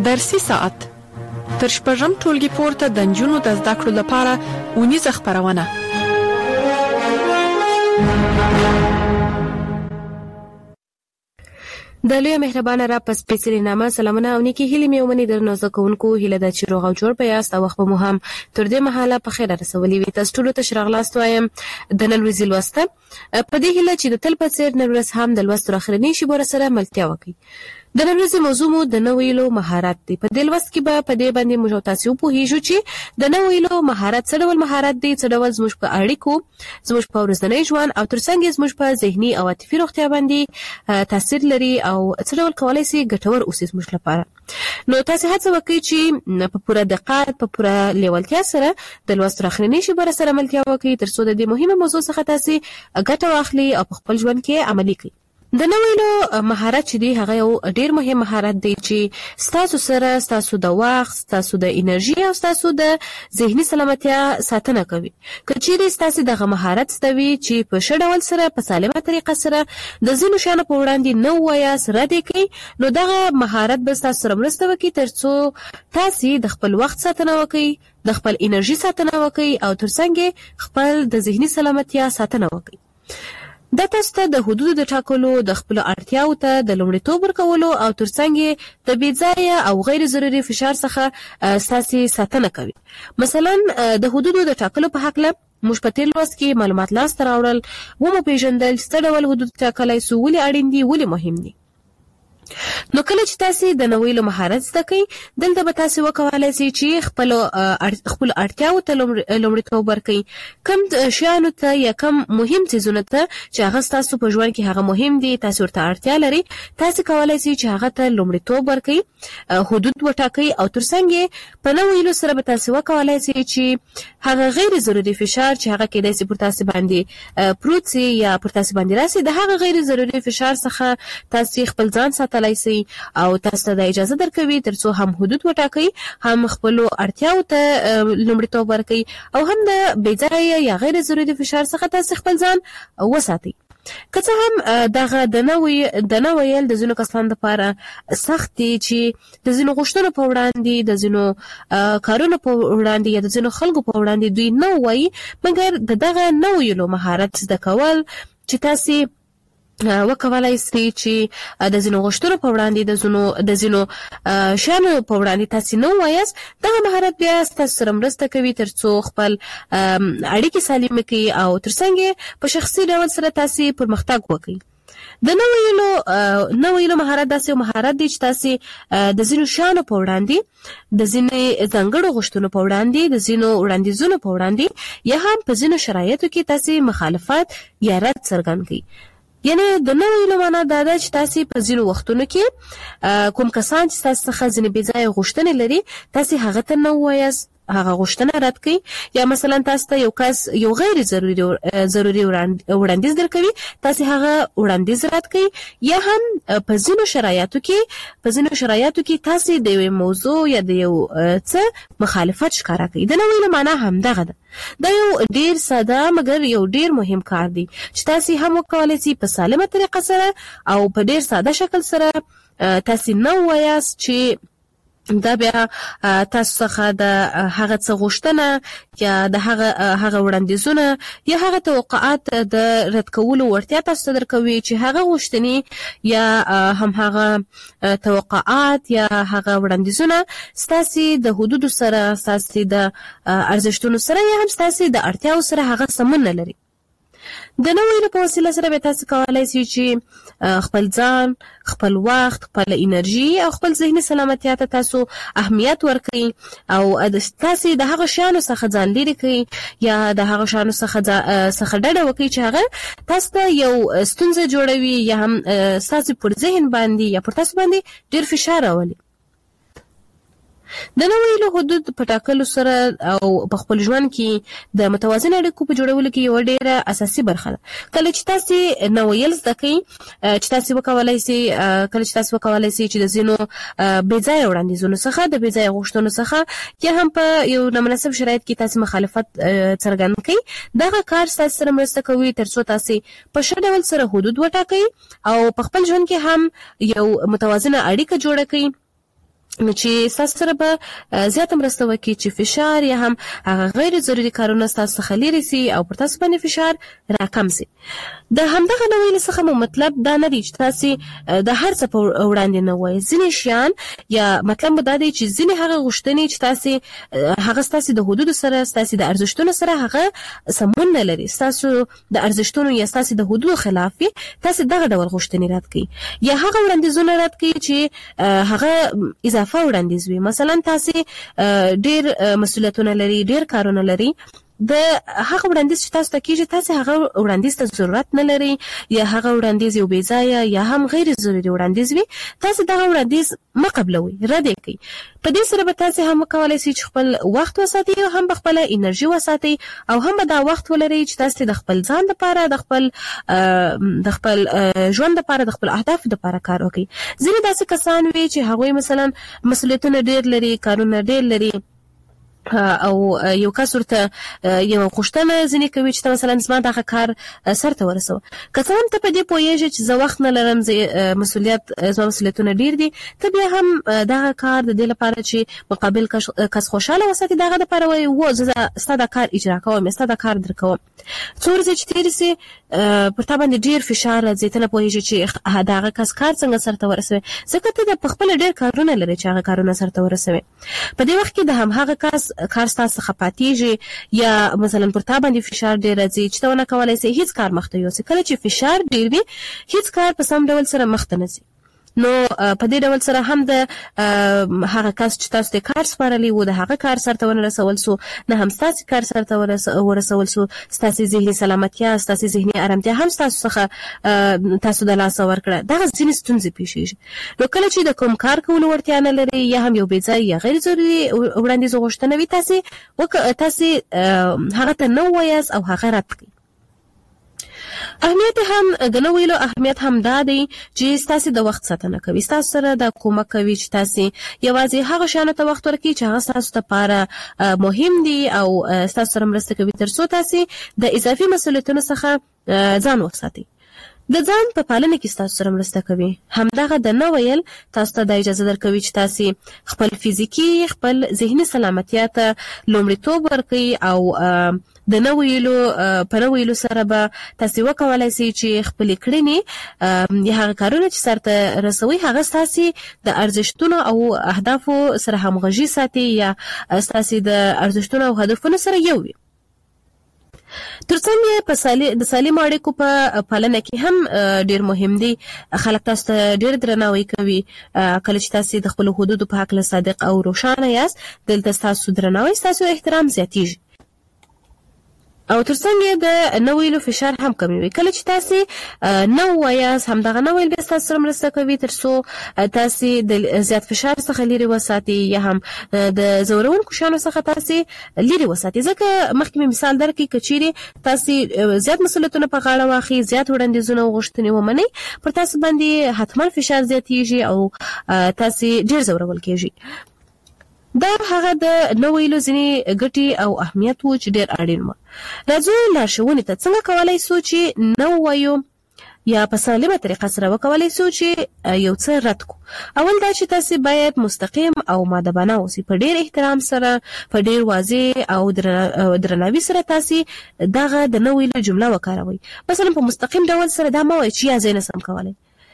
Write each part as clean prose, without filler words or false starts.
درسي ساعت تر شپږم ټولګي پورته د نجونو د زده کړو لپاره اونیزه خپرونه. د لوی مهربانه را پس سپیڅلي نامه سلامونه او نیکی هیلې مې ومني درنو زده کوونکو. هیله ده چې روغ او جوړ په یاست او وخت مو هم تر دې مهاله په خیر رسولي وي. تاسو ټولو ته ښه راغلاست وایم د نن ورځې لوسته په دې هیله چې د تل په څېر نن ورځ هم د لوستو اخرنۍ شیبو سره ملتیا وکړي. د نن ورځې موضوع مو د نو ویلو مهارت دی. په دې لوست کې به په دې باندې موږ تاسو وپوهیږو چې د نو ویلو مهارت څه ډول مهارت دی، څه ډول زموږ په اړیکو، زموږ په ورځني ژوند او ترڅنګ زموږ په ذهني او عاطفي روغتیا باندې تاثیر لري او څه ډول کولای شي ګټور اوسي زموږ لپاره. نو تاسو هڅه وکړئ چې په پوره دقت، په پوره لیوالتیا سره د لوست اخرنۍ شیبه سره ملتیا وکړئ ترڅو د دې مهمه موضوع څخه تاسو ګټه واخلئ او په خپل ژوند کې عملي کړئ. د نو ویلو مهارت چې دی هغه یو ډیر مهم مهارت دی چې ستاسو سره ستاسو د وخت، ستاسو د انرژي او ستاسو د ذهني سلامتیا ساتنه کوي. که چیرې ستاسو دغه مهارت ستوي چې په ښه ډول سره په سالمه طریقه سره د ځینو شیانو په وړاندې نه وایاست، رد یې کړئ، نو دغه مهارت به ستاسو سره مرسته وکړي ترڅو تاسو د خپل وخت ساتنه وکړئ، د خپل انرژي ساتنه وکړئ او ترڅنګ خپل د ذهني سلامتیا ساتنه وکړئ. دا تاسو ته د حدودو د ټاکلو، د خپل اړتیاو ته د لومړیتوب ورکولو او ترڅنګ د بې ځایه او غیر ضروري فشار څخه ستاسو ساتنه کوي. مثلا د حدودو د ټاکلو په حق له موږ په تیر لوست کې معلومات لاسته راوړل، ومو پیژندل څه ډول حدود ټاکلای سو، ولې اړین دي، ولې مهم دي. نو کله چې تاسو د نو ویلو مهارت زده کړئ، دلته به تاسو وکولای شئ چې خپل اړتیاو ته لومړیتوب ورکړئ. کم شیانو ته یا کم مهم څیزونو ته چې هغه تاسو په ژوند کې هغه مهم دي، تاسو ورته اړتیا لري، تاسو کولای شئ چې هغه ته لومړیتوب ورکړئ، حدود وټاکئ او ترڅنګ په نو ویلو سره به تاسو وکولای شئ چې هغه غیر ضروري فشار چې هغه کېدای شي پر تاسو باندې پروت سي یا پر تاسو باندې راسي، د هغه غیر ضروري فشار څخه تاسو خپل ځان ساتلای شئ او تاسو ته اجازه درکوي ترڅو هم حدود وټاکئ، هم خپل اړتیاو ته لومړیتوب ورکړئ او هم د بې ځایه یا غیر ضروري فشار څخه تاسو خپل ځان وساتئ. که څه هم دغه د نو ویل د ځینو کسانو لپاره سخت دي چې د ځینو غوښتنو په وړاندې، د ځینو کارونو په وړاندې یا د ځینو خلکو په وړاندې دوی نه وایي، مګر دغه نو ویلو مهارت زده کول چې تاسو وکولای شئ چې د ځینو غوښتنو په وړاندې، د ځینو شیانو په وړاندې تاسو نه وایاست، دغه مهارت بیا ستاسو سره مرسته کوي ترڅو خپل اړیکې سالمه کړئ او ترڅنګ په شخصي ډول سره تاسو پرمختګ وکړئ. د نو ویلو مهارت داسې مهارت دی چې تاسو د ځینو شیانو په وړاندې، د ځینې ځانګړو غوښتنو په وړاندې، د ځینو وړاندیزونو په وړاندې یا هم په ځینو شرایطو کې تاسو مخالفت یا رد څرګند کړئ. یعنی د نو ویلو معنا دا ده چې تاسو په ځینو وختونو کې کوم کسان چې تاسو څخه ځینې بې ځایه غوښتنې لري، تاسو هغه ته نه وایاست، هغه غوښتنه رد کړئ. یا مثلا تاسو ته یو کس یو غیر ضروري وړاندیز درکوي، تاسو هغه وړاندیز رد کړئ. یا هم په ځینو شرایطو کې تاسو د یو موضوع یا د یو څه مخالفت ښکاره کړئ. د نو ویلو معنا هم دغه ده. دا یو ډیر ساده مګر یو ډیر مهم کار دی چې تاسو هم وکولای شئ په سالمه طریقه سره او په ډیر ساده شکل سره تاسو نو وایاست چې دا بیا تاسو څخه د هغه څه غوښتنه یا د هغه وړاندیزونه یا هغه توقعات د رد کولو وړتیا تاسو ته درکوي چې هغه غوښتنې یا هم هغه توقعات یا هغه وړاندیزونه ستاسو د حدودو سره، ستاسو د ارزښتونو سره یا هم ستاسو د اړتیاو سره هغه سمون نه لري. د نو ویلو په وسیله سره به تاسو کولای شئ چې خپل ځان، خپل وخت، خپل انرژي او خپل ذهني سلامتیا ته تاسو اهمیت ورکړئ او تاسو د هغه شیانو څخه ځان لرې کړئ یا د هغه شیانو څخه ډډه وکړئ چې هغه تاسو ته یو ستونزه جوړوي یا هم تاسو پر ذهن باندې یا پر تاسو باندې ډیر فشار راولي. د نو ویلو حدود په ټاکلو سره او په خپل ژوند کې د متوازن اړیکو په جوړولو کې یو ډیره اساسي برخه ده. کله چې تاسو نو ویل زده کړئ، چې تاسو وکولای شئ چې د ځینو بې ځایه وړاندیزونو څخه، د بې ځایه غوښتنو څخه یا هم په یو نامناسب شرایط کې تاسو مخالفت څرګند کړئ، دغه کار تاسو سره مرسته کوي ترڅو تاسو په ښه ډول سره حدود وټاکئ او په خپل ژوند کې هم یو متوازنه اړیکه جوړه کړئ چې تاسو سره به زیاته مرسته وکړي چې فشار یا هم هغه غیر ضروري کارونه تاسو څخه لري سي او پر تاسو باندې فشار راکم سي. د همدغه نوې څخه مطلب دا نه دی چې تاسو د هر څه په وړاندې نه وایي. ځینې شیان یا مطلب دا دی چې ځینې هغه غوښتنې چې تاسو هغه تاسو د حدود سره تاسو د ارزښتونو سره هغه سمون نه لري، تاسو د ارزښتونو یا تاسو د حدود خلاف تاسو دغه ډول غوښتنې رد کړئ یا هغه وړاندیزونه رد کړئ چې هغه اضافه وړاندیز وي. مثلا تاسو ډیر مسؤلیتونه لري، ډیر کارونه لري، د هغه وړاندیز چې تاسو ته کیږي تاسو هغه وړاندیز ته ضرورت نه لري یا هغه وړاندیز یو بې ځایه یا هم غیر ضروري وړاندیز وي، تاسو دغه وړاندیز مه قبلوئ، رد یې کړئ. په دې سره به تاسو هم وکولای شئ چې خپل وخت وساتئ او هم خپل انرژي وساتئ او هم دا وخت ولرئ چې تاسو د خپل ځان لپاره د خپل ژوند لپاره د خپل اهداف لپاره کار وکړئ. ځینې داسې کسان وي چې هغوی مثلا مسؤلیتونه ډیر لري، کارونه ډیر لري او یو کس ورته یو غوښتنه ځینې کوي چې مثلا زما دغه کار سرته ورسوه. که څه هم ته په دې پوهېږې چې زه وخت نه لرم، زما مسؤلیتونه ډیر دي، ته بیا هم دغه کار د دې لپاره چې مقابل کس خوشحاله وساتي دغه دپاره وایي و زه ستا دا کار اجرا کوم، ستا دا کار در کوم. څو ورځې چې تېرې سي پر تا باندې ډیر فشار راځي، ته نه پوهېږې چې دغه کس کار څنګه سرته ورسوي، ځکه ته په خپله ډیر کارونه لرې چې هغه کارونه سرته ورسوي. په دې وخت کې د همهغه کس کار ستاسو څخه پاتېږي یا مثلا پر تا باندې فشار ډیر راځي چې ته ونه کولی سې هیڅ کار مخته یوسې. کله چې فشار ډیر وي هیڅ کار په سم ډول سره مخته نه ځي. نو په دې ډول سره هم د هغه کس چې تاسو ته کار سپارلی و د هغه کار سرته ونه رسول سو، نه هم ستاسو کار سرته ورسول سو، ستاسو ذهني سلامتیا، ستاسو ذهني آرامتیا هم ستاسو څخه تاسو د لاسه ورکړه. دغه ځینې ستونزې پیښیږي. نو کله چې د کوم کار کولو وړتیا نه لري یا هم یو بې ځایه یا غیر ضروري وړاندیز غوښتنه وي، تاسو هغه ته نه ووایاست او هغه رد کړئ. اهمیت هم د نو ویلو اهمیت هم دا دی چې تاسو د وخت ساتنه کوي، تاسو سره د کومک کوي چې تاسو یوازې هغه شانه ته وخت ورکړئ چې هغه تاسو لپاره مهم دي او تاسو سره مرسته کوي ترڅو تاسو د اضافي مسؤلیتونو څخه ځان وساتئ. د ځان په پالنه کې تاسو سره مرسته کوي. همدغه د نو ویل تاسو ته د اجازه درکوي چې تاسو خپل فزیکی خپل ذهني سلامتیا ته لومړیتوب ورکړئ او د نو ویلو سره به تاسو وکولای شئ چې خپل کړنې یا هغه کارونه چې سرته رسوي هغه تاسو د ارزښتونو او اهدافو سره همغږي ساتي یا تاسو د ارزښتونو او هدفونو سره یو وي. ترڅنګ د سالمو اړیکو په پالنه کې هم ډیر مهم دي. خلک تاسو ته ډیر درناوی کوي. کله چې تاسو د خپل حدودو په حق له صادق او روښانه یاست، دلته تاسو درناوی، تاسو احترام زیاتیږي. او ترڅنګ د نو ویلو فشار هم کموي. کله چې تاسو نو وایاست، همدغه نو ویل به تاسو سره مرسته کوي ترڅو تاسو د زیات فشار څخه لري وساتئ یا هم د زورونکو شانو څخه تاسو لري وساتئ. ځکه مخکې مثال درکړم کچېرې تاسو زیات مسؤلیتونه په غاړه واخلئ، زیات وړاندیزونه او غوښتنې ومنئ، پر تاسو باندې حتما فشار زیاتیږي او تاسو ډیر زورول کېږئ. دا هغه د نو ویلو ځینې ګټې او اهمیت و چې ډېر اړین و. راځو لارښوونې ته. څنګه کولی سو چې نو وایو یا په سالمه طریقه سره وکولای شو چې یو څه رد کو. اول دا چې تاسو باید مستقیم او مؤدبانه اوسئ، په ډیر احترام سره، په ډیر واضح او درناوي سره تاسو دغه د نو ویلو جمله وکاروئ. مثلا په مستقیم ډول سره دا مه وایئ چې یا زه نه سم کولی.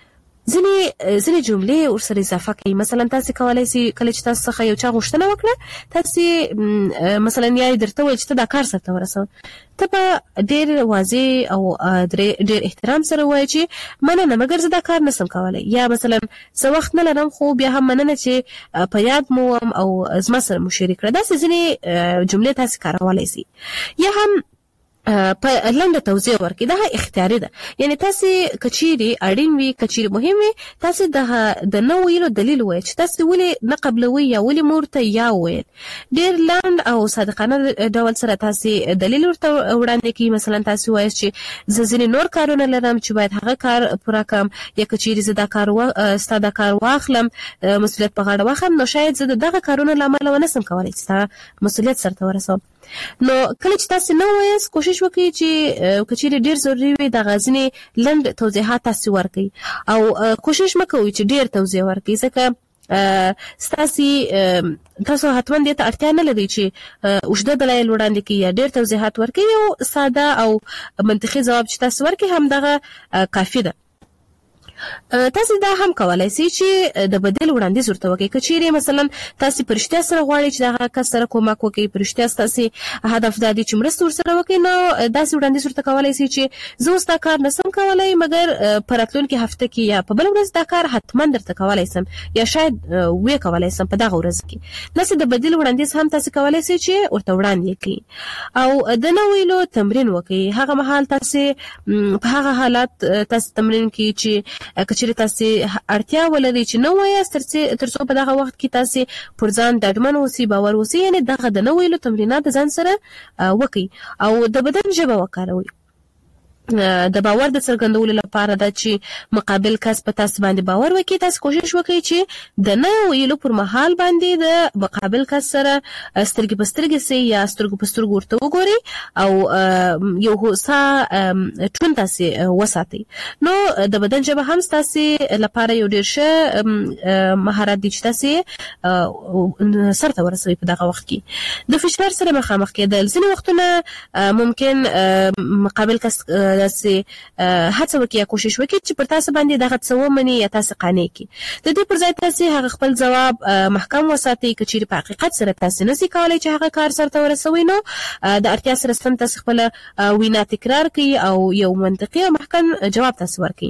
ځینې جملې ورسره اضافه کوي. مثلا تاسو کولی شئ کله چې تاسو څخه یو چا غوښتنه وکړه، تاسو مثلا یا درته وایي چې ته دا کار سرته ورسوه، ته په ډېر واضح او ډېر احترام سره وایي چې مننه مګر زه دا کار نسم کولی، یا مثلا زه وخت نه لرم خو بیا هم مننه چې په یاد مو وم او زما سره مو شریک کړه. داسې ځینې جملې تاسو کارولی شئ. یا هم په لنډه توضیح ورکړي. دا اختیاري ده، یعنی تاسو کچيري اړین وي، کچيري مهم وي، تاسو د نو ویلو دلیل وایي چې تاسو ولې نه قبلوي یا ولې مورته یا ویل. ډېر لاند او صادقانه ډول سره تاسو دلیل ورته وړاندې کړئ. مثلا تاسو وایي چې زه ځینې نور کارونه لرم چې باید هغه کار پوره کړم، یا کچيري زه دا کار ستا کار واخلم، مسؤلیت په غاړه واخلم، نو شاید زه دغه کارونه لامل ونسم کولی چې ستا مسؤلیت سرته ورسوم. نو کله چې تاسو نو وایاست، کوشش وکړئ چې کچېرې ډېر ضروري وي د غازنې لنډ توضیحات تاسو ورکړئ، او کوشش مه کوئ چې ډېر توضیح ورکړئ، ځکه تاسو حتما دې ته اړتیا نه لري چې اوږده دلایل وړاندې کړئ یا ډېر توضیحات ورکړئ. یو ساده او منطقي ځواب چې تاسو ورکړئ همدغه کافي ده. تاسو دا هم کولای شئ چې د بدیل وړاندیز ورته وکړئ. که چیرې مثلا تاسو په رښتیا سره غواړئ چې دغه کس سره کومک وکړئ، په رښتیا تاسو هدف دا دی چې مرسته ورسره وکړئ، نو داسې وړاندیز ورته کولای شئ چې زه اوس دا کار نشم کولی، مګر په راتلونکي هفته کې یا په بله ورځ دا کار حتما درته کولی شم یا شاید ویې کولی شم په دغه ورځ کې. داسې د بدیل وړاندیز هم تاسو کولی شئ چې ورته وړاندې کړئ او د نه ویلو تمرین وکړئ. هغه مهال تاسو په هغه حالت تاسو تمرین کړئ چې کچېرې تاسو اړتیا ولرئ چې نه وایاست تر څو په دغه وخت کې تاسو پر ځان ډاډمن اوسئ، باور اوسئ. یعنې دغه د نه ویلو تمرینات د ځان سره وکړئ او د بدن ژبه وکاروئ. د باور د څرګندولو لپاره دا چې مقابل کس په تاسو باندې باور وکړي، تاسو کوشش وکړئ چې د نه ویلو پر مهال باندې د مقابل کس سره سترګې په سترګې سي یا سترګو په سترګو ورته وګورئ او یو هوسا ټون تاسو وساتئ. نو د بدن ژبه هم تاسو لپاره یو ډېر ښه مهارت دی چې تاسو سرته ورسوي په دغه وخت کې. د فشار سره مخامخ کېدل ځینې وختونه ممکن مقابل کس داسې هڅه وکړي یا کوشش وکړي چې پر تاسو باندې دغه څه ومني یا تاسو قانع کړي. د دې پر ځای تاسو هغه خپل ځواب محکم وساتئ. که چیرې په حقیقت سره تاسو نشئ کولی چې هغه کار سرته ورسوئ، نو د اړتیا سره سم تاسو خپله وینا تکرار کړئ او یو منطقي او محکم جواب تاسو ورکړئ.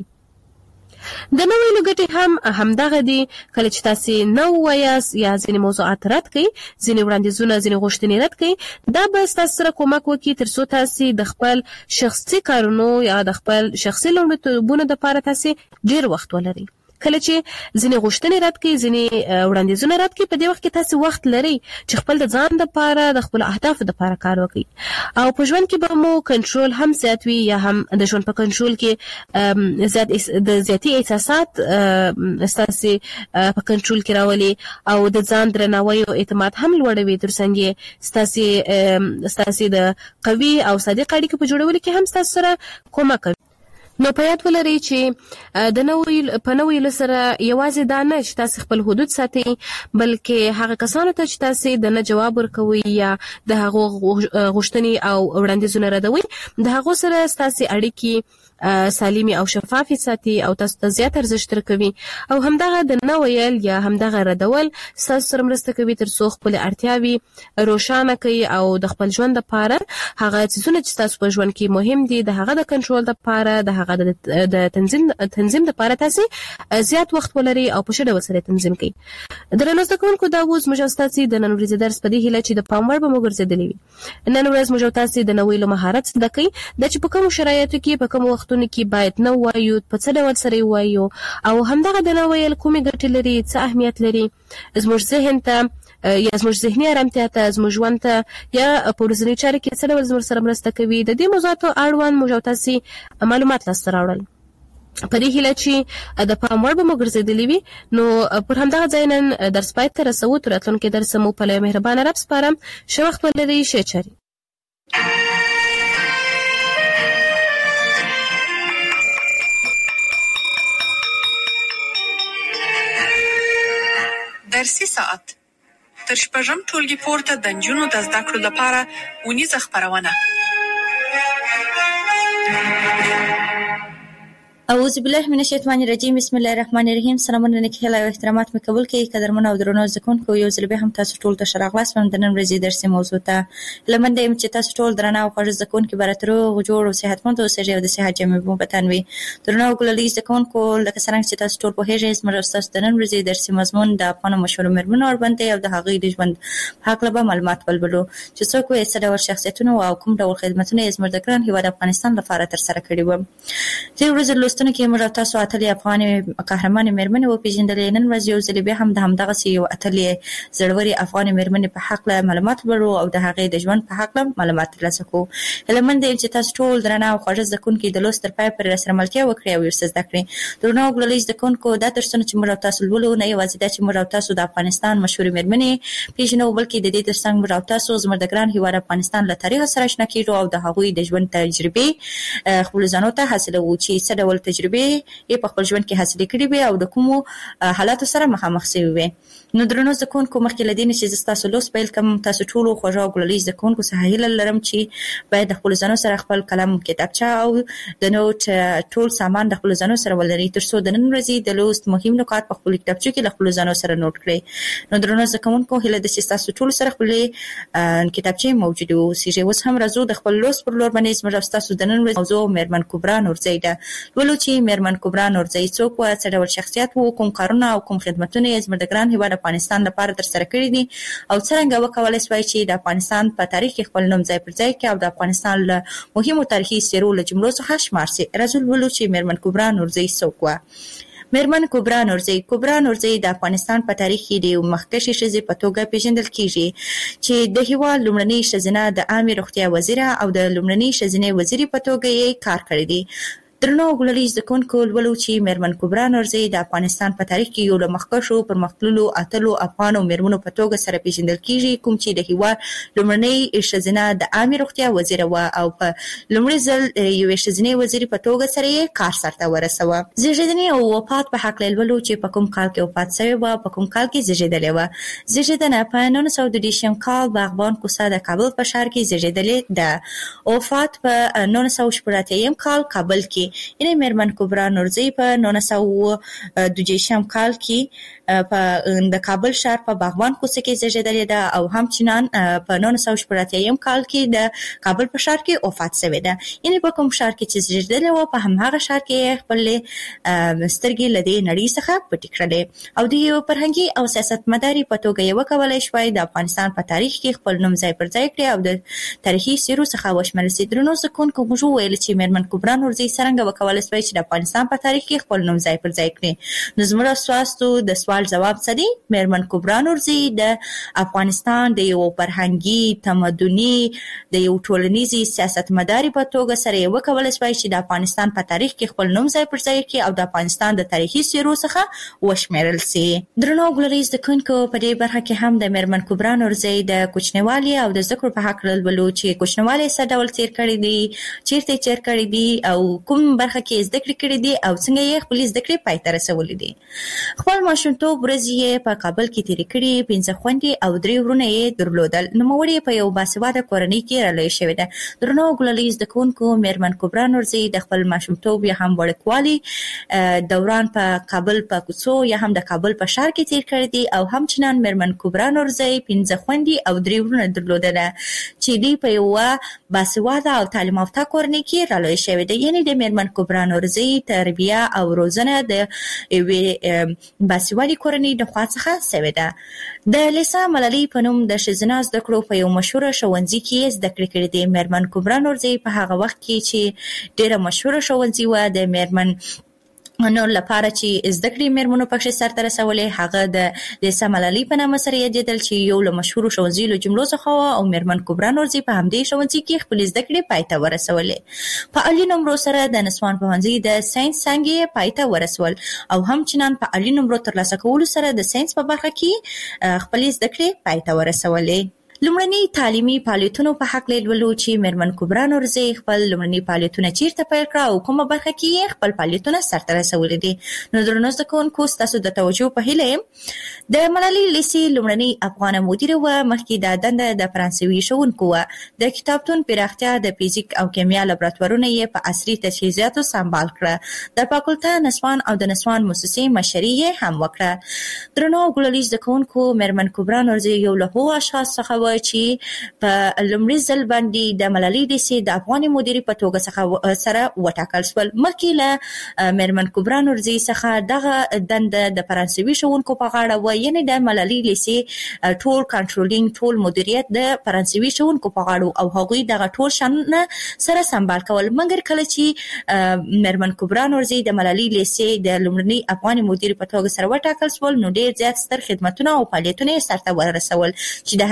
د نه ویلو ګټې هم همدغه دي. کله چې تاسو نه ووایاست یا ځینې موضوعات رد کړئ، ځینې وړاندیزونه، ځینې غوښتنې رد کړئ، دا به ستاسو سره کومک وکړي تر څو تاسو د خپل شخصي کارونو یا د خپل شخصي لومړیتوبونو دپاره تاسو ډېر وخت ولرئ. کله چې ځینې غوښتنې رد کړئ، ځینې وړاندیزونه رد کړئ، په دې وخت کې تاسو وخت لرئ چې خپل د ځان دپاره د خپلو اهدافو دپاره کار وکړئ او په ژوند کې به مو کنټرول هم زیات وي یا هم د ژوند په کنټرول کې د زیاتي احساسات ستاسو په کنټرول کې راولي او د ځان درناوی او اعتماد هم لوړوي. ترڅنګ ستاسو د قوي او صادق اړیکو په جوړولو کې هم ستاسو سره کومک کوي. نو په یاد ولرئ چې د په نه ویلو سره یوازې دا نه چې تاسو خپل حدود ساتئ، بلکې هغه کسانو ته چې تاسو د نه جواب ورکوئ یا د هغو غوښتنې او وړاندیزونه ردوئ، د هغو سره ستاسو اړیکې سالمي او شفافي ساتي او تاسو ته زیات ارزښت ورکوي او همدغه د نه ویل یا همدغه ردول ستاسو سره مرسته کوي تر څو خپل اړتیاوې روښانه کړئ او د خپل ژوند لپاره هغه څیزونه چې تاسو په ژوند کې مهم دي د هغه د کنټرول لپاره، د هغه د تنظیم لپاره تاسو زیات وخت ولرئ او په ښه ډول سره تنظیم کړئ. درنو زده کوونکو، دا اوس موږ ستاسو د نن ورځې درس په دې هیله چې د پام وړ به مو ګرځېدلی وي. نن ورځ موږ تاسو د نه ویلو مهارت زده کړئ، دا چې په کومو شرایطو کې په کومو وختونو کې باید نه وایو، په څه ډول سره وایو او همدغه د نه ویل کومې ګټې لري، څه اهمیت لري زموږ ذهن ته یا زموږ ذهني ارامتیا ته، زموږ ژوند ته یا په ورځني چارو کې څه ډول زموږ سره مرسته کوي. د دې موضوعاتو اړوند موږ تاسو معلومات لاسته راوړل. په دې هیله چې د پام وړ به مو ګرځېدلی وي. نو پر همدغه ځای نن درس پای ته رسوو. تر راتلونکي درسه مو په مهربانه رب سپارم. ښه وخت ولرئ. ښه چارې. درسي ساعت تر شپږم ټولګي پورته د نجونو د زده کړو لپاره اونیزه خپرونه. اعوذ بالله من الشیطان الرجیم. بسم الله الرحمن الرحیم. سلامونه نیک هیله او احترامات مې قبول کړئ. قدرمن او درنو زده کوونکو، یو ځل بیا هم تاسو ټول ته ښه راغلاست. د نن ورځې درسي موضوع ته هیله منده یم چې تاسو ټول درانه او خوږ زده کوونکي به راته روغ جوړ او صحتمند اوسئ او د صحت جامې مو په تن وي. درنو او ګلالي زده کوونکو، لکه څرنګه چې تاسو ټول پوهېږئ، زموږ ستاسو د نن ورځې درسي مضمون د افغانو مشهورو مېرمنو اړوند دی او د هغوی د ژوند په هکله به معلومات ولولو چې څوک وو، څه ډول شخصیتونه او کوم ډول خدمتونه یې زموږ د ګران هېواد افغانستان لپاره ترسره کړي وو. تېرې ورځې لوستنو کې موږ تاسو اتلې افغانې قهرمانې مېرمنې وپېژندلې. نن ورځ یو ځل بیا هم د همدغسې یو اتلې زړورې افغانې مېرمنې په هکله معلومات ولرو او د هغې د ژوند په هکله معلومات ترلاسه کړو. هیله منده یم چې تاسو ټول درانه او خوږه زده کوونکي د لوست تر پایه پورې راسره ملتیا وکړئ او ورڅه زده کړئ. درنو او ګلالي زده کوونکو، دا درسونه چې موږ تاسو لولو نه یوازې دا چې موږ تاسو د افغانستان مشهورې مېرمنې پېژنو، بلکې د دې ترڅنګ موږ تاسو زموږ د ګران هېواد افغانستان له تاریخ سره اشنا کېږو او د هغوی د ژوند تجربې خپلو ځانو ته حاصلوو چې څه ډول تجربې په خپل ژوند کې حاصل کړې وي او د کومو حالاتو سره مخامخ شوي وي. نو درنو زده کوونکو مخکې له دې نه چې تاسو لوست پیل کوم تاسو ټول خوږه او ګلالي زده کوونکو څخه هیله لرم چې باید د خپل ځانو سره خپل قلم کتابچه او د نوٹ ټول سامان د خپل ځانو سره ولرئ ترڅو د نن ورځې د لوست مهم نکات په خپل کتابچه کې د خپل ځانو سره نوٹ کړئ. نو درنو زده کوونکو هیله ده چې تاسو ټول سره خپل کتابچه موجود اوسئ. اوس هم راځو د خپل لوست پر لور باندې زموږ تاسو د نن ورځې موضوع میرمن کبرا نورزی ده. ولو چې میرمن کبرا نورزی څوک و، څه ډول شخصیت و، کوم کارونه او کوم خدمتونه یې زموږ د ګران هیواد افغانستان لپاره ترسره کړي دي او څنګه وکولای شوای چې د افغانستان په تاریخ کې خپل نوم ځای پر ځای کړي او د افغانستان له مهمو تاریخي څیرو له جملو څخه شمار شي. راځو ولو چې میرمن کبرا نورزی څوک و. میرمن کبرا نورزی د افغانستان په تاریخ کې د مخکښې ښځې په توګه پیژندل کیږي چې د هیواد لومړنۍ ښځینه د عامه روغتیا وزیره او د لومړنۍ ښځینې وزیرې په توګه یې کار کړی دی. درنو ګلالي زده کوونکو ولو چې میرمن کبرا نورزی د افغانستان په تاریخ کې یو له مخکښو پرمختللو اتلو افغانو میرمنو په توګه سره پیژندل کیږي کوم چې د هیواد لومړنۍ ښځینه د عامه روغتیا وزیره و او په لومړي ځل یوې ښځینې وزیرې په توګه سره یې کار سرته ورسوه. زیږیدنې او وفات په هکله ولو چې په کوم کال کې وفات شوې وه، په کوم کال کې زیږیدلې وه. زیږیدنه په 1930 کال باغبان کوڅه د کابل په ښار کې زیږیدلې ده. وفات په 1980 کال کابل کې. یعنی میرمن کبرا نورزی په 1932 کال کې په د کابل ښار په باغبان کوڅه کې زیږیدلې ده او همچنان په 1980 کال کې د کابل په ښار کې وفات شوې ده. یعنی په کوم ښار کې چې زیږیدلې وه په هماغه ښار کې خپل سترګې له دې نړۍ څخه پټې کړلې او د یو فرهنګي او سیاستمداري په توګه یې وکولای شوای د افغانستان په تاریخ کې خپل نوم ځای پر ځای کړي او د تاریخي څیرو څخه وشمېرل شي. درنو زده کوونکو موږ وویل چې میرمن کبرا نورزی څرنګه وکولای شوای چې د افغانستان په تاریخ کې خپل نوم ځای پر ځای کړي. نو زموږ سوالستو د سوال جواب څه دی؟ میرمن کبرا نورزی د افغانستان د یو فرهنګي تمدني د یو ټولنیزي سیاستمداري په توګه سره یې وکولای شوای چې د افغانستان په تاریخ کې خپل نوم ځای پر ځای کړي او د افغانستان د تاریخي څیرو څخه وشمېرل شي. درنو ګلالي زده کوونکو په دې برخه کې هم د میرمن کبرا نورزی د کوچنیوالي او د زده کړو په هکله ولولو چې کوچنیوالی څه ډول تیر کړی دی، چیرته تیر کړی دی او کوم برخه کې زده کړې کړې دي او څنګه یې خپل زده کړې پای ته رسولې دي. خپل ماشومتوب ورځې یې په کابل کې تېرې کړې، 5 خویندې او 3 ورونه یې درلودل. نوموړې په یو باسواده کورنۍ کې رالویه شوې ده. درنو ګلالي زده کوونکو میرمن کبرا نورزی د خپل ماشومتوب یا هم وړوکوالي دوران په کابل په کوڅو یا هم د کابل په ښار کې تېر کړی دی او همچنان میرمن کبرا نورزی 5 خویندې او 3 ورونه درلودله چې دوی په یوه باسواده او تعلیم یافته کورنۍ کې رالویه شوې ده. یعنې د میرمن کبرا نورزی تربیه او روزنه د یوې باسوادي کورنۍ د خوا څخه شوې ده. د لیسا ملالۍ په نوم د ښځینه زده کړو په یو مشهوره ښوونځي کې زده کړې کړې دي. میرمن کبرا نورزی په هغه وخت کې چې ډېره مشهوره ښوونځي وه د میرمن نور لپاره چې زده کړې میرمنو پکښې سرته رسولې هغه د لیسا ملالۍ په نامه سره یادېدل چې یو له مشهورو ښوونځیو له جملو څخه وه او میرمن کبرا نورزی په همدې ښوونځي کې خپلې زده کړې پای ته ورسولې. په عالي نمرو سره د نسوان پوهنځي د ساینس څانګې یې پای ته ورسول او همچنان په عالي نمرو ترلاسه کولو سره د ساینس په برخه کې خپلې زده کړې پای ته ورسولې. لومړني تعلیمي فعالیتونو په هکله لولو چې میرمن کبرا نورزی خپل لومړني فعالیتونه چیرته پیل کړه او کومه برخه کې یې خپل فعالیتونه سرته رسولي دي. نو درنو زده کوونکو ستاسو د توجه په هیله یم. د ملالۍ لیسې لومړنۍ افغانه مدیره وه. مخکې دا دنده د فرانسوي ښوونکو وه. د کتابتون پراختیا د فزیک او کیمیا لابراتوارونه یې په عصري تجهیزاتو سمبال کړه. د فاکولته نسوان او د نسوان موسسې مشري یې هم وکړه. درنو ګلالي زده کوونکو میرمن کبرا نورزی یو له هغو اشخاص څخه چې په لومړي ځل باندې د ملالۍ لیسې د افغاني مدیرې په توګه سره وټاکل شول. مخکې له میرمن کبرا نورزی څخه دغه دنده د فرانسوي ښوونکو په غاړه وه. یعنې د ملالۍ لیسې ټول کنټرولینګ ټول مدیریت د فرانسوي ښوونکو په غاړه او هغوی دغه ټول شانونه سره سمبال کول. مګر کله چې میرمن کبرا نورزی د ملالۍ لیسې د لومړنۍ افغاني مدیرې په توګه سره وټاکل شول نو ډېر زیات ستر خدمتونه او فعالیتونه یې سرته ورسول چې د هغې د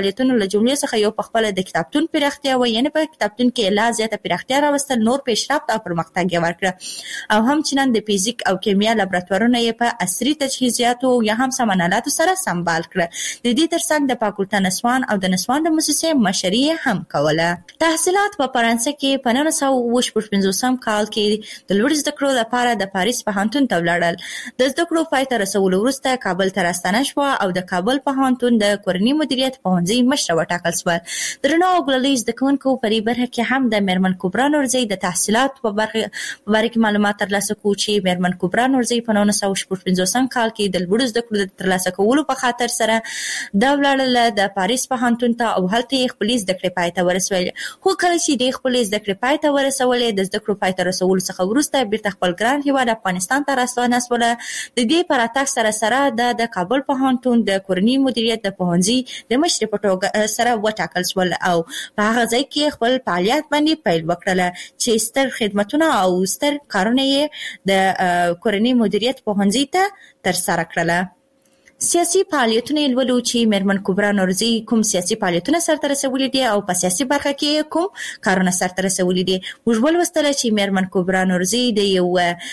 فعالیتونو له جملې څخه یو په خپل د کتابتون پراختیا و، یعنی په کتابتون کې لا زیاته پراختیا راوستل، نور پیشرفت او پرمختګ یې ورکړه او همچنان د فزیک او کیمیا لابراتوارونه یې په عصري تجهیزاتو یا هم سامانالاتو سره سمبال کړه. د دې ترڅنګ د فاکولته نسوان او د نسوان د مؤسسې مشري هم کوله. تحصیلات په فرانسه کې په 1955 کال کې د لوړ زده کړو لپاره د پاریس پوهنتون ته ولاړل. د زده کړو پای ته رسولو وروسته کابل ته راستنه شوه او د کابل پوهنتون د کورني مدیریت پوهنځي مشره وټاکل شوه. درنو او ګلالي زده کوونکو په دې برخه کې هم د میرمن کبرا نورزي د تحصیلات په باره کې معلومات ترلاسه کوو چې میرمن کبرا نورزي په 1955 کال کې د لوړ زده کړو د ترلاسه کولو په خاطر سره د ولاړل د پاریس پوهنتون ته او هلته یې خپلې زده کړې پای ته ورسولې. خو کله چې د خپلې زده کړې پای ته ورسولې، د زده کړو پای ته رسولو څخه وروسته بیرته خپل ګران هیواد افغانستان ته راستنه شوله. د دې په راتګ سره سره د کابل پوهنتون د کورني مدیریت د پوهنځي د مشرې په توګه سره وټاکل شول او په هغه ځای کې خپل فعالیت باندې پیل وکړله چې ستر خدمتونه او ستر کارونه یې د کورني مدیریت پوهنځي ته ترسره کړله. سیاسي فعالیتونه ولولو چې میرمن کبرا نورزي کوم سیاسي فعالیتونه سرته رسولي دي او په سیاسي برخه کې کوم کارونه سرته رسولي دي. موږ ولوستل چې میرمن کبرا نورزي د یو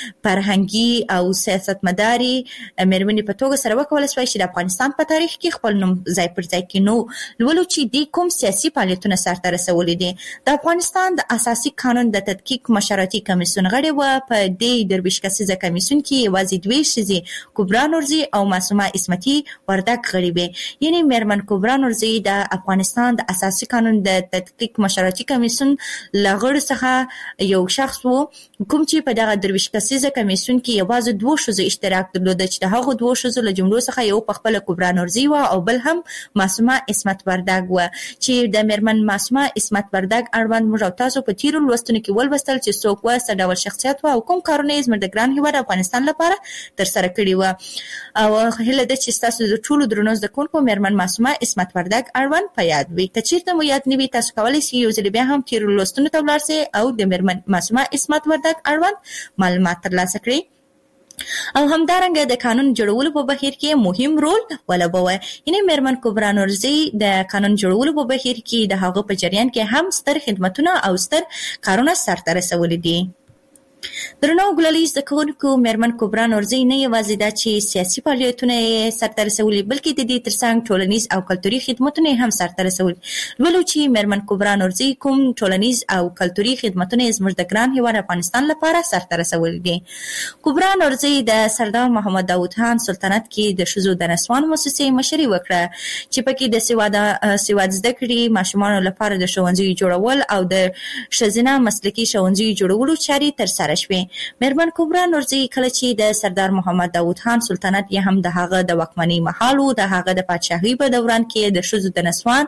فرهنګي او سیاستمداري میرمنې په توګه سره وکولای شوی چې د افغانستان په تاریخ کې خپل نوم ځای پر ځای کړي. نو ولولو چې د کوم سیاسي فعالیتونه سرته رسولي دي. د افغانستان د اساسي قانون د تدقیق مشورتي کمیسیون غړي و. په دې درویش کسیزه کمیسیون کې یوازې دوی ښځې کبرا نورزي او معصومه اسمت وردک غړي وي. یعنی میرمن کبرا نورزي د افغانستان د اساسي قانون د تدقیق مشورتي کمیسیون لغړ څخه یو شخص وو کوم چې په دغه درویش کسیزه کمیسیون کې یوازې دوه ښځو اشتراک درلود چې د هغو دوه ښځو له جملو څخه یو په خپل کبرا نورزي و او بل هم معصومه اسمت وردک و چې د میرمن معصومه اسمت وردک اړوند موږ او تاسو په تیرو لوستونو کې ولوستل چې څوک و، څه ډول شخصیت و او کوم کارونه یې زموږ د ګران هیواد افغانستان لپاره ترسره کړي و. او هیله ده چې تاسو د ټولو درنو زده کوونکو میرمن معصومه اسمت وردک اړوند په یاد وي. که چیرته مو یاد نه وي، تاسو کولی شئ یو ځل بیا هم تیرو لوستونو ته ولاړ شئ او د میرمن معصومه اسمت وردک اړوند معلومات ترلاسه کړئ. او همدارنګه د قانون جوړولو په بهیر کې مهم رول ولوبوي. یعنی میرمن کبرا نورزي د قانون جوړولو په بهیر کې د هغه په جریان کې هم ستر خدمتونه او ستر کارونه سرته رسولي دي. درنو ګلالي زده کوونکو، میرمن کبرا نورزي نه یوازې دا چې سیاسي فعالیتونه یې سرته رسولي، بلکې د دې ترڅنګ ټولنیز او کلتوري خدمتونه هم سرته رسولي. ولو چې میرمن کبرا نورزي کوم ټولنیز او کلتوري خدمتونه زموږ د ګران هیواد افغانستان لپاره سرته رسولي دي. کبرا نورزي د سردار محمد داود خان سلطنت کې د ښځو د نسوان مؤسسې مشري وکړه چې پکې د سواد زده کړې ماشومانو لپاره د ښوونځیو جوړول او د ښځینه مسلکي ښوونځیو جوړولو چارې ترسره شوې. میرمن کبرا نورزي کله چې د سردار محمد داود خان سلطنت یې هم د هغه د واکمنۍ مهال و، د هغه د پادشاهۍ په دوران کې د ښځو د نسوان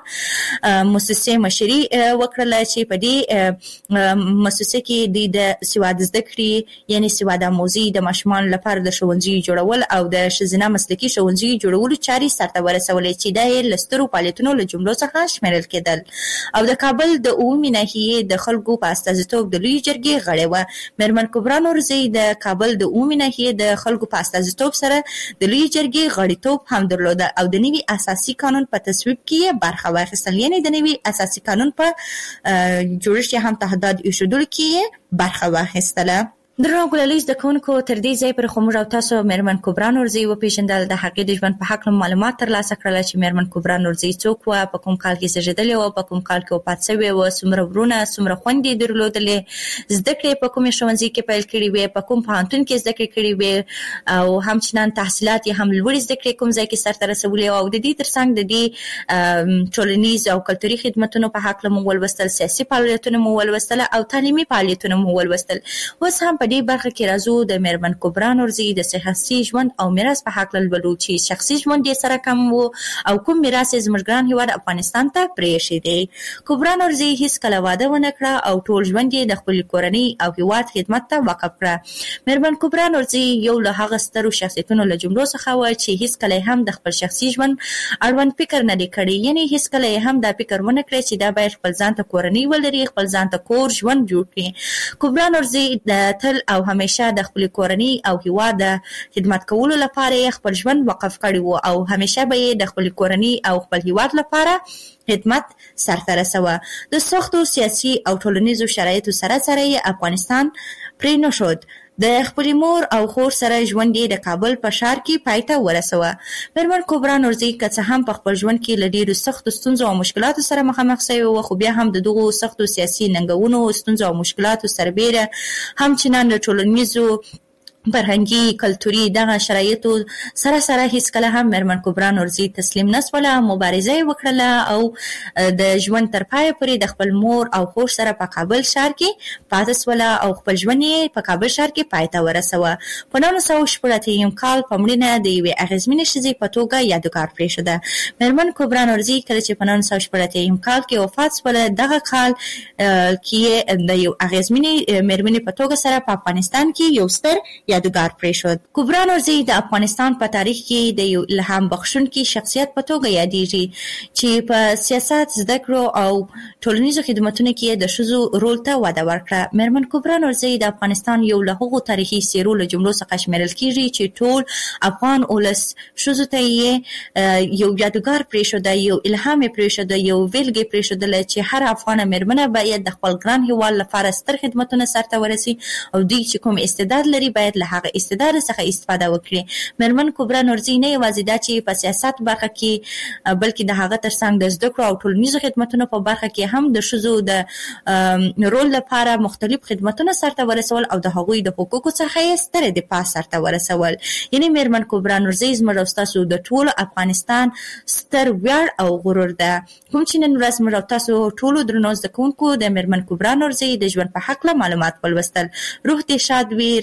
مؤسسې مشري وکړله چې په دې مؤسسه کې د سواد زده کړې یعنی سواد آموزي د ماشومانو لپاره د ښوونځیو جوړول او د ښځینه مسلکي ښوونځیو جوړولو چارې سرته ورسولې چې دا یې له سترو فعالیتونو له جملو څخه شمیرل کېدل. او د کابل د عمومي ناحیې د خلکو په استازیتوب د لوی جرګې غړې وه. میرمن کبرا نورزي د کابل د عمومي ناحیې د خلکو په استازیتوب سره د لوی جرګې غړیتوب هم درلوده او د نوي اساسي قانون په تصویب کې برخه واخیستل. یعنی د نوي اساسي قانون په جوړښت هم تهدید ایښودلو کې برخه واخیستله. درنو ګلالي زده کوونکو، تر دې ځای پورې خو موږ او تاسو میرمن کبرا نورزي وپېژندل، د هغې د ژوند په هکله معلومات ترلاسه کړل چې میرمن کبرا نورزي څوک وه، په کوم کال کې زېږېدلې وه، په کوم کال کې وفات شوې وه، څومره ورونه څومره خویندې یې درلودلې، زده کړې په کومې ښوونځي کې پیل کړې وې، په کوم پوهنتون کې زده کړې کړې وې او همچنان تحصیلات یې هم لوړې زده کړې کوم ځای کې سرته رسولې او د دې ترڅنګ د دې ټولنیز او کلتوري خدمتونو په هکله مو ولوستل، سیاسي فعالیتونه مو ولوستل او تعلیمي فعالیتونه مو ولوستل. اوس هم په دې برخه کې راځو د میرمن کبرا نورزي د شخصي ژوند او میراث په هکله لولو چې شخصي ژوند یې سره کم و او کوم میراث یې زموږ ګران هیواد افغانستان ته پرېښی دی. کبرا نورزي هیڅکله واده ونه کړه او ټول ژوند یې د خپلې کورنۍ او هیواد خدمت ته وقف کړه. میرمن کبرا نورزي یو له هغه سترو شخصیتونو له جملو څخه وه چې هیڅکله هم د خپل شخصي ژوند اړوند فکر نه دی کړی. یعنی هیڅکله یې هم دا فکر ونه کړی چې دا باید خپل ځان ته کورنۍ ولري، خپل ځان ته کور ژوند جوړ کړي. کبرا نورزي تل او همیشه د خپل کورنۍ او هیواد د خدمت کولو لپاره خپل ژوند وقف کړی وو او همیشه به د خپل کورنۍ او خپل هیواد لپاره خدمت سرته رسوه. د سختو سیاسي او ټولنیزو شرایطو سره سره افغانستان پرې نه شود. د خپل مور او خور سره ژوند یې د کابل په ښار کې پای ته ورسوه. میرمن کبرا نورزي که څه هم په خپل ژوند کې له ډېرو سختو ستونزو او مشکلاتو سره مخامخ شوې وه، خو بیا هم د دغو سختو سیاسي ننګونو، ستونزو او مشکلاتو سربیره همچنان د ټولنیزو فرهنګي کلتوري دغه شرایطو سره هیڅکله هم میرمن کبرا نورزي تسلیم نسوله، مبارزه یې وکړله او د ژوند تر پایه پورې د خپل مور او خور سره په کابل ښار کې پاتې سوله او خپل ژوند یې په کابل ښار کې پای ته ورسوه. په 1980 کال په مړینه د یوې اغېزمنې ښځې په توګه یادګار پرېښوده. میرمن کبرا نورزي کله چې په 1980 کال کې وفات سوله، دغه کال کې د یو اغېزمنې میرمنې په توګه سره په افغانستان کې یو ستر یادګار پرېښود. کبرا نورزي د افغانستان په تاریخ کې د یو الهام بخښونکي شخصیت په توګه یادېږي چې په سیاست، زده کړو او ټولنیزو خدمتونو کې د ښځو رول ته وده ورکړه. میرمن کبرا نورزي د افغانستان یو له هغو تاریخي څېرو له جملو څخه شمیرل کېږي چې ټول افغان ولس ښځو ته یې یو یادګار پرېښوده، یو الهام یې پرېښوده، یو ویلګې پرېښودله چې هر افغانه میرمنه باید د خپل ګران هېواد لپاره ستر خدمتونه سرته ورسي او دوی چې کوم استعداد لري باید له هغه استعداد څخه استفاده وکړي. میرمن کبرا نورزي نه یوازې دا چې په سیاست برخه کې بلکې د هغه ترڅنګ د زده کړو او ټولنیزو خدمتونو په برخه کې هم د ښځو د رول لپاره مختلف خدمتونه سرته ورسول او د هغوی د حقوقو څخه یې ستره دفاع سرته ورسول. یعنی میرمن کبرا نورزي زموږ او ستاسو د ټول افغانستان ستر ویاړ او غرور ده. کوم چې نن ورځ موږ او تاسو ټولو درنو زده کوونکو د میرمن کبرا نورزي د ژوند په هکله معلومات ولوستل. روح دې شاد وي،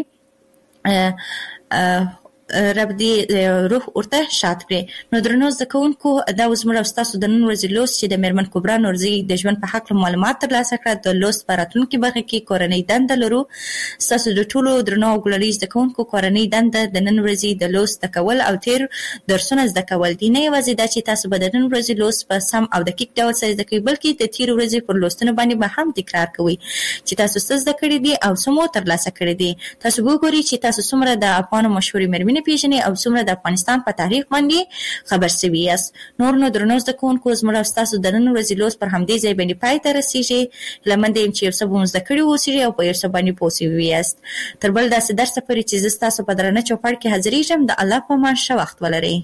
رب دې روح ورته شاد کړي. نو درنو زده کوونکو، دا اوس موږ او ستاسو د نن ورځې لوست چې د میرمن کبرا نورزي د ژوند په هکله معلومات ترلاسه کړه. د لوست په راتلونکي برخه کې کورنۍ دنده لرو. ستاسو د ټولو درنو او ګلالي زده کوونکو کورنۍ دنده د نن ورځې د لوست زده کول او تیر درسونه زده کول دي. نه یوازې دا چې تاسو به د نن ورځې لوست په سم او دقیق ډول سره زده کوئ، بلکې د تیر ورځې پر لوستونو باندې به هم تکرار کوئ چې تاسو څه زده کړي دي او څه مو ترلاسه کړي دي. تاسو وګورئ چې تاسو څومره د افغانو مشهورې میرمنې پیژنئ او څومره د افغانستان په تاریخ باندې خبر سوي یاست. نو درنو زده کوونکو، زموږ او ستاسو د نن ورځې لوست پر همدې ځای باندې پای ته رسېږي. هیله منده یم چې یو څه به مو زده کړي واوسېږي او په یو څه باندې پوه سوي یاست. تر بل داسې درسه پورې چې زه ستاسو په درانه چوپړ کې حاضرېږم، د الله په امان ښه وخت ولرئ.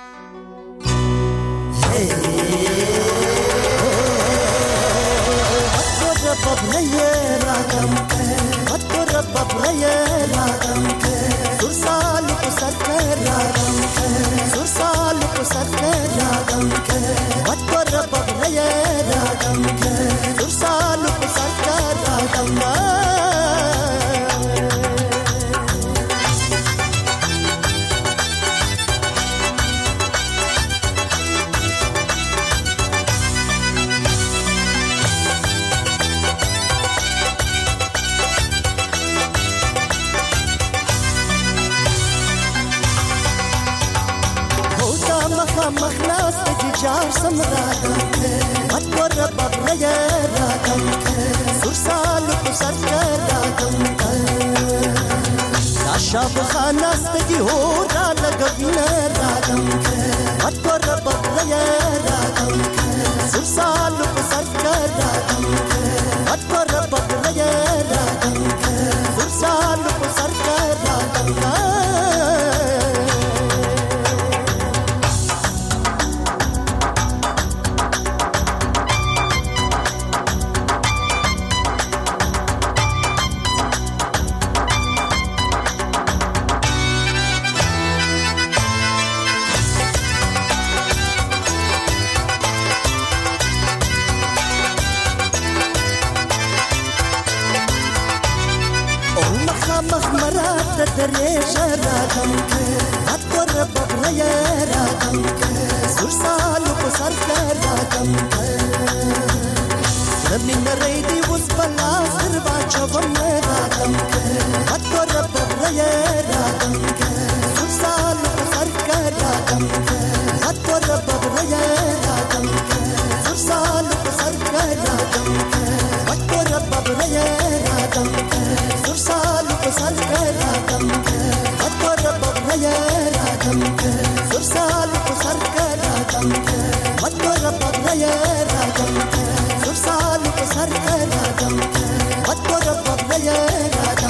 شاب خانست دی هو را لگوینه رادم که مت پر بدلیه رادم که سر سال پسر کر رادم که مت پر بدلیه رادم که سر سال پسر کر رادم که دریشه رادم که حد پر ببریه رادم که سر سالو پسر کر رادم که زمین ریدی وز بلا سر باچوم رادم که حد پر ببریه رادم که سر سالو پسر کر رادم که حد پر ببریه رادم که سر سالو پسر کر رادم که حد پر ببریه رادم که سر سالو راګم مت ور بدلې راګم سر سال په سر راګم مت ور بدلې راګم